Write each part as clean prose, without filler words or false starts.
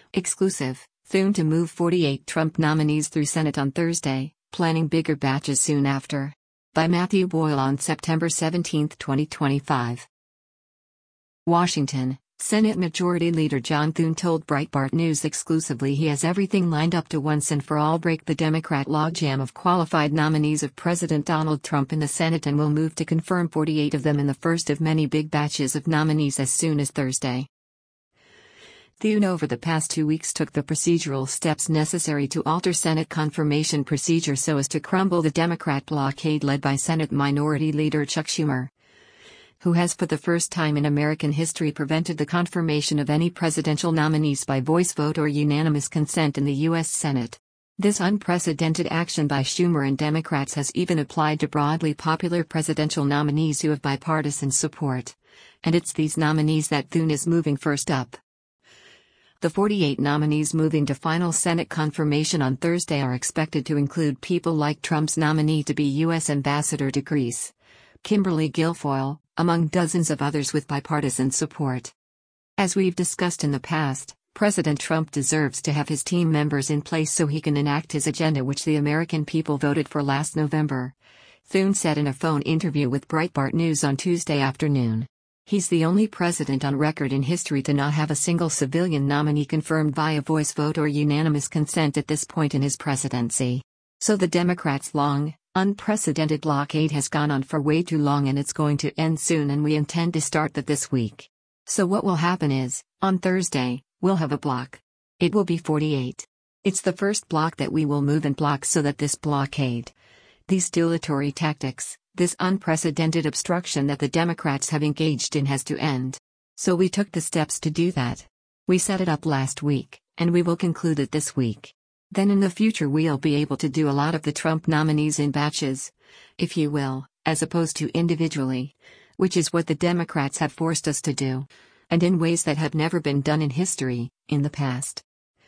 Exclusive, Thune to move 48 Trump nominees through Senate on Thursday, planning bigger batches soon after. By Matthew Boyle on September 17, 2025. Washington, Senate Majority Leader John Thune told Breitbart News exclusively he has everything lined up to once and for all break the Democrat logjam of qualified nominees of President Donald Trump in the Senate and will move to confirm 48 of them in the first of many big batches of nominees as soon as Thursday. Thune over the past 2 weeks took the procedural steps necessary to alter Senate confirmation procedure so as to crumble the Democrat blockade led by Senate Minority Leader Chuck Schumer, who has for the first time in American history prevented the confirmation of any presidential nominees by voice vote or unanimous consent in the U.S. Senate. This unprecedented action by Schumer and Democrats has even applied to broadly popular presidential nominees who have bipartisan support. And it's these nominees that Thune is moving first up. The 48 nominees moving to final Senate confirmation on Thursday are expected to include people like Trump's nominee to be U.S. Ambassador to Greece, Kimberly Guilfoyle, among dozens of others with bipartisan support. As we've discussed in the past, President Trump deserves to have his team members in place so he can enact his agenda which the American people voted for last November, Thune said in a phone interview with Breitbart News on Tuesday afternoon. He's the only president on record in history to not have a single civilian nominee confirmed via voice vote or unanimous consent at this point in his presidency. So the Democrats' long, unprecedented blockade has gone on for way too long and it's going to end soon and we intend to start that this week. So what will happen is, on Thursday, we'll have a block. It will be 48. It's the first block that we will move and block so that this blockade, these dilatory tactics, this unprecedented obstruction that the Democrats have engaged in has to end. So we took the steps to do that. We set it up last week, and we will conclude it this week. Then in the future we'll be able to do a lot of the Trump nominees in batches, if you will, as opposed to individually, which is what the Democrats have forced us to do, and in ways that have never been done in history, in the past.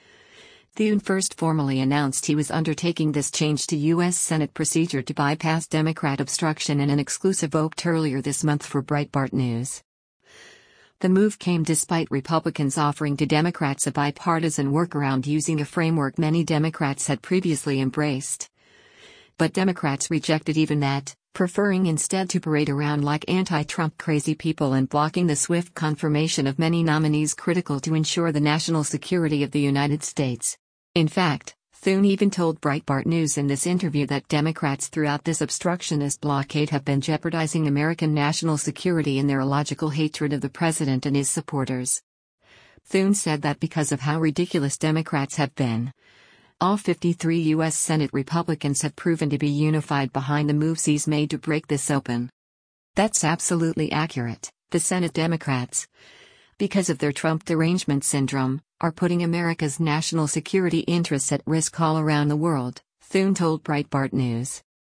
Thune first formally announced he was undertaking this change to U.S. Senate procedure to bypass Democrat obstruction in an exclusive vote earlier this month for Breitbart News. The move came despite Republicans offering to Democrats a bipartisan workaround using a framework many Democrats had previously embraced. But Democrats rejected even that, preferring instead to parade around like anti-Trump crazy people and blocking the swift confirmation of many nominees critical to ensure the national security of the United States. In fact, Thune even told Breitbart News in this interview that Democrats throughout this obstructionist blockade have been jeopardizing American national security in their illogical hatred of the president and his supporters. Thune said that because of how ridiculous Democrats have been, all 53 U.S. Senate Republicans have proven to be unified behind the moves he's made to break this open. That's absolutely accurate. The Senate Democrats, because of their Trump derangement syndrome, are putting America's national security interests at risk all around the world, Thune told Breitbart News.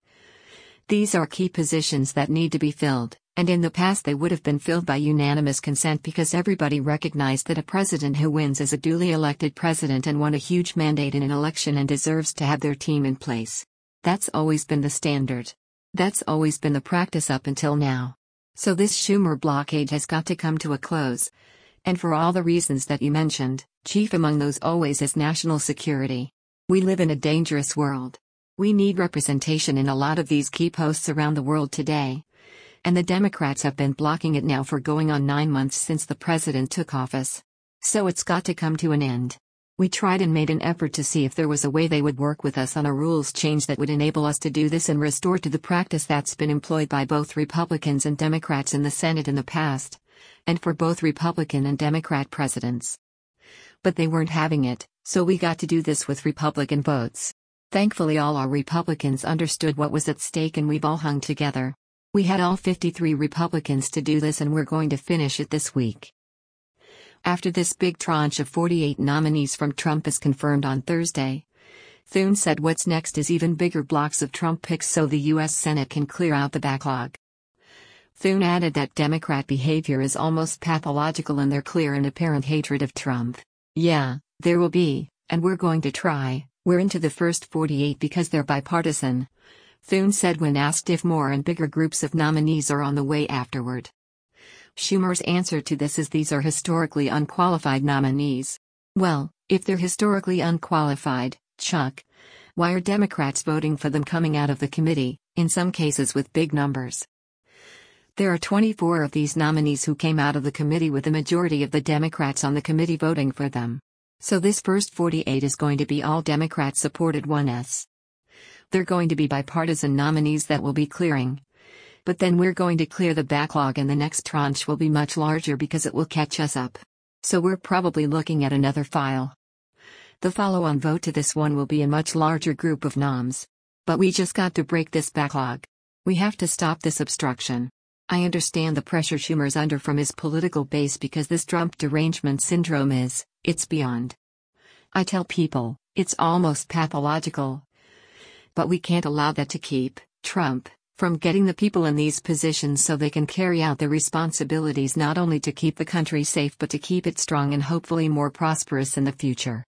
These are key positions that need to be filled, and in the past they would have been filled by unanimous consent because everybody recognized that a president who wins is a duly elected president and won a huge mandate in an election and deserves to have their team in place. That's always been the standard. That's always been the practice up until now. So this Schumer blockade has got to come to a close. And for all the reasons that you mentioned, chief among those always is national security. We live in a dangerous world. We need representation in a lot of these key posts around the world today. And the Democrats have been blocking it now for going on 9 months since the president took office. So it's got to come to an end. We tried and made an effort to see if there was a way they would work with us on a rules change that would enable us to do this and restore to the practice that's been employed by both Republicans and Democrats in the Senate in the past, and for both Republican and Democrat presidents. But they weren't having it, so we got to do this with Republican votes. Thankfully all our Republicans understood what was at stake and we've all hung together. We had all 53 Republicans to do this and we're going to finish it this week. After this big tranche of 48 nominees from Trump is confirmed on Thursday, Thune said what's next is even bigger blocks of Trump picks so the U.S. Senate can clear out the backlog. Thune added that Democrat behavior is almost pathological in their clear and apparent hatred of Trump. Yeah, there will be, and we're going to try, we're into the first 48 because they're bipartisan, Thune said when asked if more and bigger groups of nominees are on the way afterward. Schumer's answer to this is these are historically unqualified nominees. Well, If they're historically unqualified, Chuck, why are Democrats voting for them coming out of the committee, in some cases with big numbers? There are 24 of these nominees who came out of the committee with the majority of the Democrats on the committee voting for them. So this first 48 is going to be all Democrat-supported ones. They're going to be bipartisan nominees that will be clearing. But then we're going to clear the backlog and the next tranche will be much larger because it will catch us up. So we're probably looking at another file. The follow-on vote to this one will be a much larger group of noms. But we just got to break this backlog. We have to stop this obstruction. I understand the pressure Schumer's under from his political base because this Trump derangement syndrome it's beyond. I tell people, it's almost pathological. But we can't allow that to keep Trump from getting the people in these positions so they can carry out their responsibilities not only to keep the country safe but to keep it strong and hopefully more prosperous in the future.